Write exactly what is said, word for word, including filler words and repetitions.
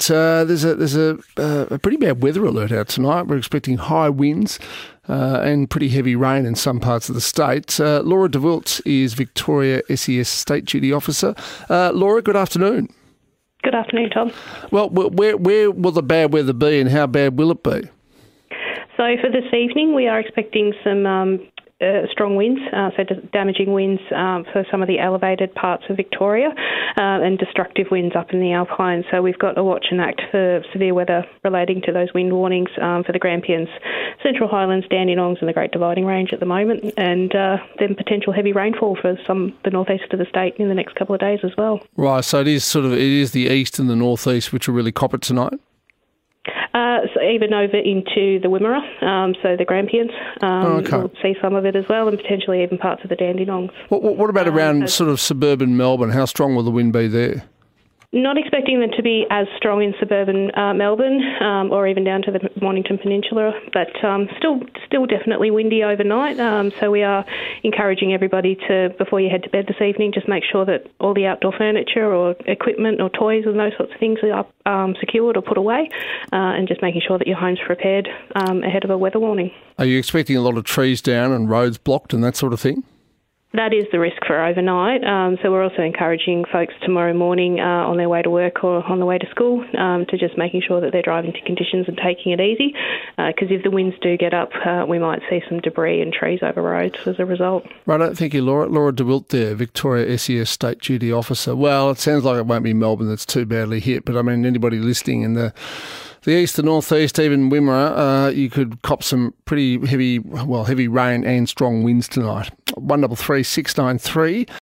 but uh, there's a there's a, uh, a pretty bad weather alert out tonight. We're expecting high winds uh, and pretty heavy rain in some parts of the state. Uh, Laura de Wilt is Victoria S E S State Duty Officer. Uh, Laura, good afternoon. Good afternoon, Tom. Well, where where will the bad weather be, and how bad will it be? So for this evening, we are expecting some um, uh, strong winds, uh, so damaging winds um, for some of the elevated parts of Victoria, uh, and destructive winds up in the Alpine. So we've got a watch and act for severe weather relating to those wind warnings um, for the Grampians, Central Highlands, Dandenongs and the Great Dividing Range at the moment, and uh, then potential heavy rainfall for some the northeast of the state in the next couple of days as well. Right, so it is sort of it is the east and the northeast which will really cop it tonight. Uh, so even over into the Wimmera, um, so the Grampians, um, oh, okay. we'll see some of it as well, and potentially even parts of the Dandenongs. What, what about around um, so sort of suburban Melbourne? How strong will the wind be there? Not expecting them to be as strong in suburban uh, Melbourne um, or even down to the Mornington Peninsula, but um, still still definitely windy overnight. Um, so we are encouraging everybody to, before you head to bed this evening, just make sure that all the outdoor furniture or equipment or toys and those sorts of things are um, secured or put away, uh, and just making sure that your home's prepared um, ahead of a weather warning. Are you expecting a lot of trees down and roads blocked and that sort of thing? That is the risk for overnight. Um, so we're also encouraging folks tomorrow morning uh, on their way to work or on the way to school um, to just making sure that they're driving to conditions and taking it easy, because uh, if the winds do get up, uh, we might see some debris and trees over roads as a result. Right, thank you, Laura. Laura de Wilt there, Victoria S E S State Duty Officer. Well, it sounds like it won't be Melbourne that's too badly hit, but I mean, anybody listening in the The east, the northeast, even Wimmera, uh, you could cop some pretty heavy, well, heavy rain and strong winds tonight. One double three six nine three.